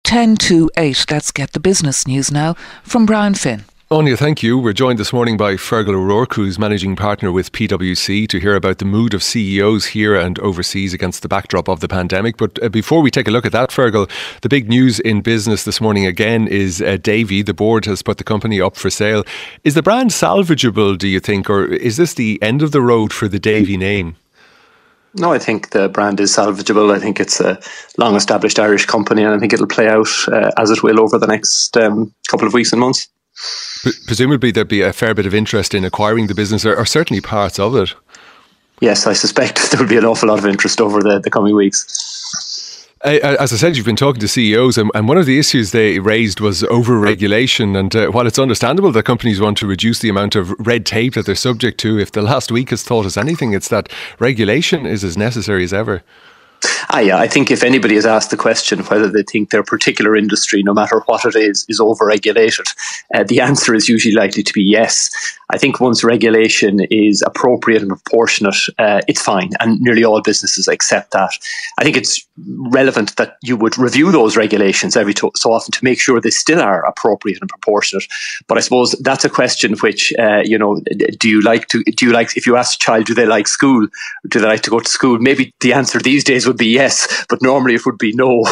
10 to 8. Let's get the business news now from Brian Finn. Anya, thank you. We're joined this morning by Fergal O'Rourke, who's managing partner with PwC, to hear about the mood of CEOs here and overseas against the backdrop of the pandemic. But before we take a look at that, Fergal, the big news in business this morning again is Davy. The board has put the company up for sale. Is the brand salvageable, do you think, or is this the end of the road for the Davy name? No, I think the brand is salvageable. I think it's a long-established Irish company, and I think it'll play out as it will over the next couple of weeks and months. Presumably there'd be a fair bit of interest in acquiring the business, or certainly parts of it. Yes, I suspect there will be an awful lot of interest over the coming weeks. As I said, you've been talking to CEOs, and one of the issues they raised was over-regulation. And while it's understandable that companies want to reduce the amount of red tape that they're subject to, if the last week has taught us anything, it's that regulation is as necessary as ever. Yeah, I think if anybody is asked the question whether they think their particular industry, no matter what it is over-regulated, the answer is usually likely to be yes. I think once regulation is appropriate and proportionate, it's fine, and nearly all businesses accept that. I think it's relevant that you would review those regulations every so often to make sure they still are appropriate and proportionate. But I suppose that's a question which, do you like, if you ask a child, do they like school? Do they like to go to school? Maybe the answer these days would be yes, but normally it would be no.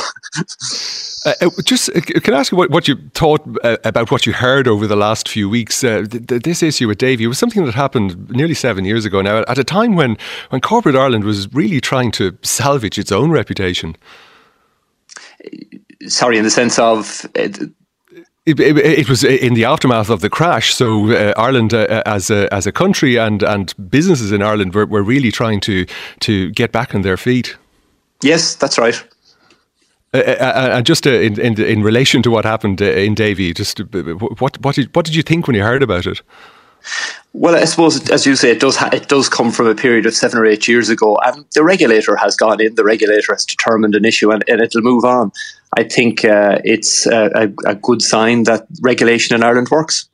Can I ask you what you thought about what you heard over the last few weeks? This issue with Davy was something that happened nearly 7 years ago now, at a time when corporate Ireland was really trying to salvage its own reputation. Sorry, in the sense of... It was in the aftermath of the crash. So Ireland as a country and businesses in Ireland were really trying to get back on their feet. Yes, that's right. And just in relation to what happened in Davy, just what did you think when you heard about it? Well, I suppose, as you say, it does come from a period of 7 or 8 years ago, and the regulator has gone in. The regulator has determined an issue, and it'll move on. I think it's a good sign that regulation in Ireland works.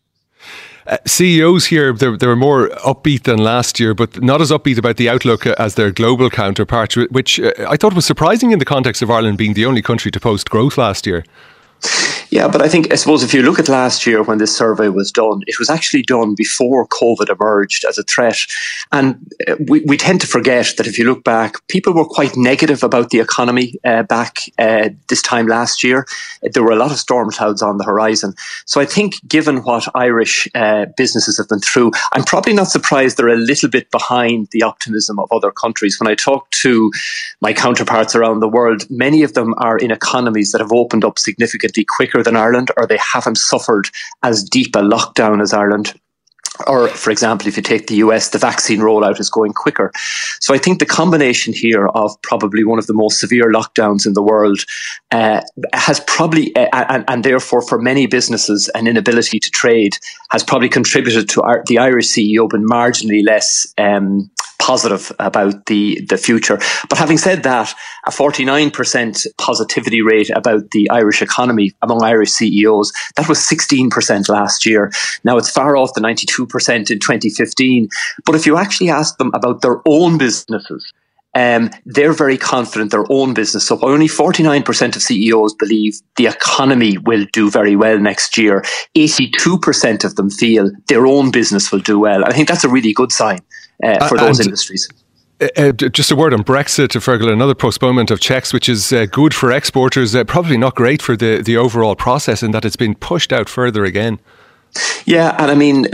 CEOs here, they were more upbeat than last year, but not as upbeat about the outlook as their global counterparts, which I thought was surprising in the context of Ireland being the only country to post growth last year. Yeah, but I suppose if you look at last year when this survey was done, it was actually done before COVID emerged as a threat. And we tend to forget that if you look back, people were quite negative about the economy back this time last year. There were a lot of storm clouds on the horizon. So I think given what Irish businesses have been through, I'm probably not surprised they're a little bit behind the optimism of other countries. When I talk to my counterparts around the world, many of them are in economies that have opened up significantly quicker than Ireland, or they haven't suffered as deep a lockdown as Ireland. Or, for example, if you take the US, the vaccine rollout is going quicker. So I think the combination here of probably one of the most severe lockdowns in the world has probably, and therefore for many businesses, an inability to trade has probably contributed to the Irish CEO being marginally less positive about the future. But having said that, a 49% positivity rate about the Irish economy among Irish CEOs, that was 16% last year. Now it's far off the 92% in 2015. But if you actually ask them about their own businesses, they're very confident their own business. So only 49% of CEOs believe the economy will do very well next year. 82% of them feel their own business will do well. I think that's a really good sign for those industries. Just a word on Brexit, Fergal, another postponement of checks, which is good for exporters, probably not great for the overall process in that it's been pushed out further again. Yeah, and I mean,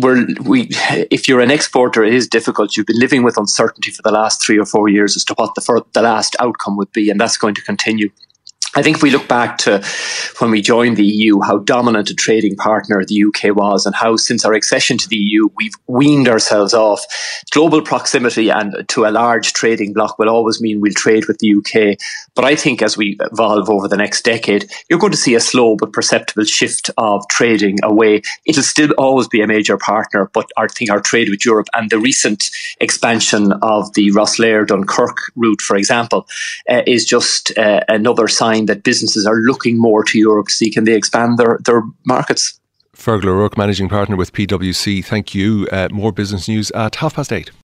if you're an exporter, it is difficult. You've been living with uncertainty for the last 3 or 4 years as to what the last outcome would be, and that's going to continue. I think if we look back to when we joined the EU, how dominant a trading partner the UK was, and how since our accession to the EU, we've weaned ourselves off. Global proximity and to a large trading bloc will always mean we'll trade with the UK. But I think as we evolve over the next decade, you're going to see a slow but perceptible shift of trading away. It'll still always be a major partner, but I think our trade with Europe and the recent expansion of the Rosslare-Dunkirk route, for example, is just another sign that businesses are looking more to Europe to see can they expand their markets. Fergal O'Rourke, Managing Partner with PwC, thank you. More business news at 8:30.